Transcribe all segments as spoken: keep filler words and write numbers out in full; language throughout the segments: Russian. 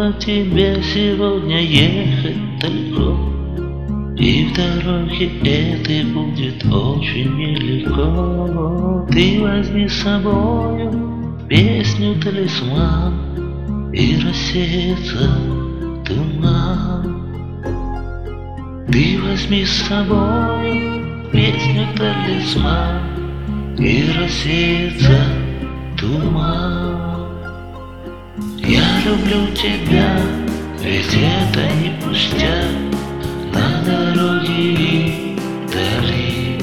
Знала тебе сегодня ехать далеко, и в дороге этой будет очень нелегко. Ты возьми с собою песню талисман, и рассеется туман. Ты возьми с собою песню талисман, и рассеется туман. Я люблю тебя, ведь это не пустяк, на дороге и вдали.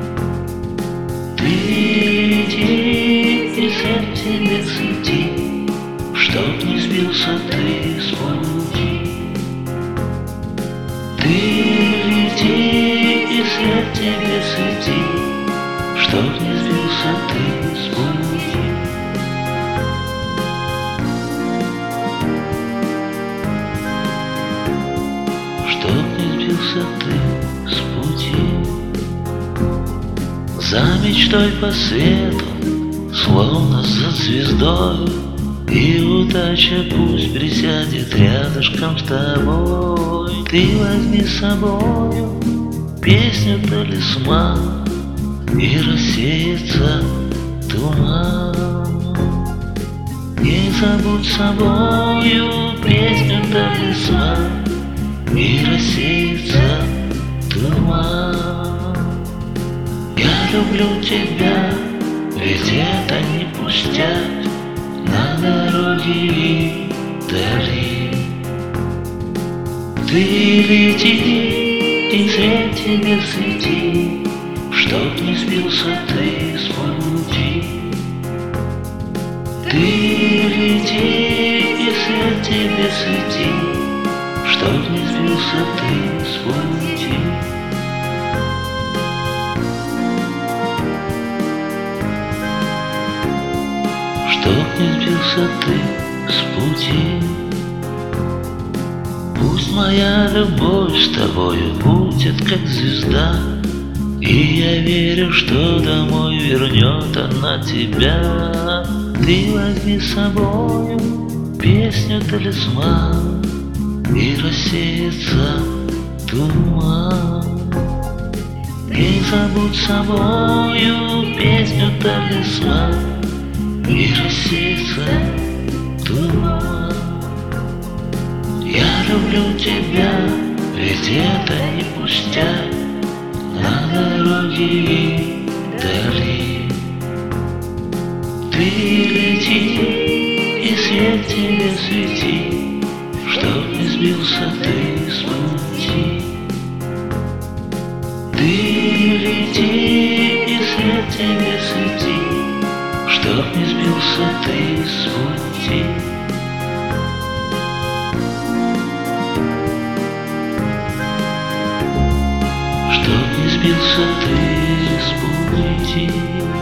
Ты иди и свет тебе свети, чтоб не сбился ты с пути. Ты иди и свет тебе свети, чтоб не сбился ты с пути. Чтоб не сбился ты с пути. За мечтой по свету, словно за звездой, и удача пусть присядет рядышком с тобой. Ты возьми с собою песню талисман, и рассеется туман. Не забудь с собою песню талисман, и рассеется туман. Я люблю тебя, ведь это не пустяк, на дороге и вдали. Ты лети и свет тебе свети, чтоб не сбился ты с пути. Ты лети и свет тебе свети, чтоб не сбился ты с пути. Чтоб не сбился ты с пути. Пусть моя любовь с тобою будет как звезда, и я верю, что домой вернет она тебя. Ты возьми с собою песню талисман, и рассеется туман. Не забудь с собою песню талисман, и рассеется туман. Я люблю тебя, ведь это не пустяк, на дороге и вдали. Ты лети и свет тебе свети, чтоб не сбился ты с пути. Ты лети и свет тебе свети, чтоб не сбился ты с пути. Чтоб не сбился ты с пути.